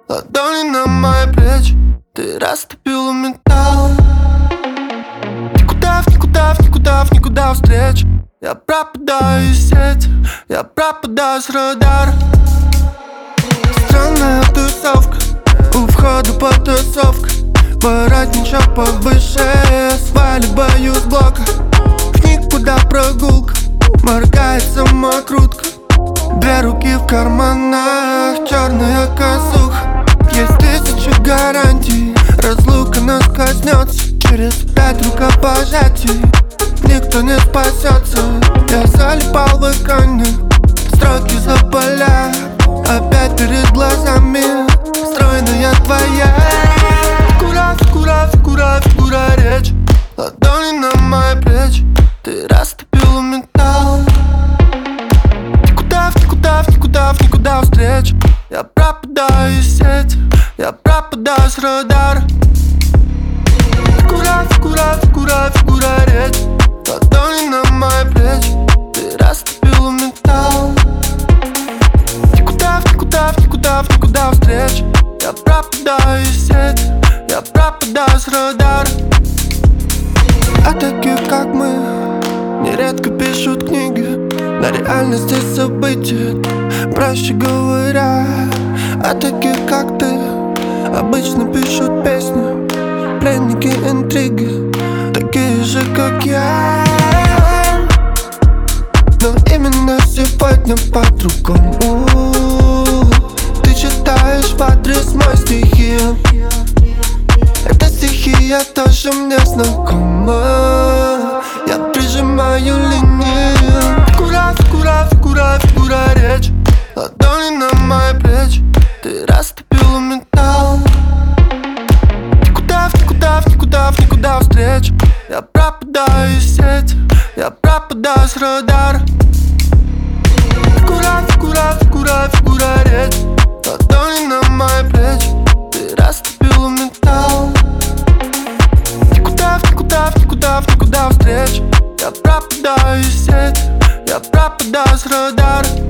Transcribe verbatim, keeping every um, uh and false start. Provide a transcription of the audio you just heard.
ладони на мои плечи, ты растопила металл. Никуда, в никуда, в никуда, в никуда встреч. Я пропадаю из сети, я пропадаю с радара. Странная тусовка, у входа потасовка. Воротничок повыше, сваливаю с блока. В никуда прогулка, моргает самокрутка. Две руки в карманах, черная косуха. Есть тысячи гарантий, разлука нас коснется. Через пять рукопожатий никто не спасется. Я залипал в экране, строки запаля. Опять перед глазами стройная твоя фигура, фигура, фигура, фигура речь. Ладони на мои плечи, ты растопила металл. Никуда, в никуда, в никуда, в никуда встреч. Я пропадаю из сети, я пропадаю с радара. Фигура, фигура, фигура, фигура речь. Ладони на мои плечи, ты растопила металл. Никуда, в никуда, в никуда, в никуда встреч. Я пропадаю из сети, я пропадаю с радара. А такие как мы нередко пишут книги на реальности событий, проще говоря. А такие как ты обычно пишут песни, пленники интриги, такие же как я. Но именно сегодня по-другому. Ты читаешь в адрес мои стихи. Эта стихия тоже мне знакома. Я прижимаю линию. Фигура, фигура, фигура, фигура речь. Ладони на мои плечи, ты растопила металл. Никуда, в никуда, в никуда, в никуда встреч. Я пропадаю из сети, я пропадаю с радара. Фигура, фигура, фигура, фигура речь. Ладони на мои плечи, ты растопила металл. Никуда, в никуда, в никуда, в никуда встреч. Я пропадаю из сети, я пропадаю с радара.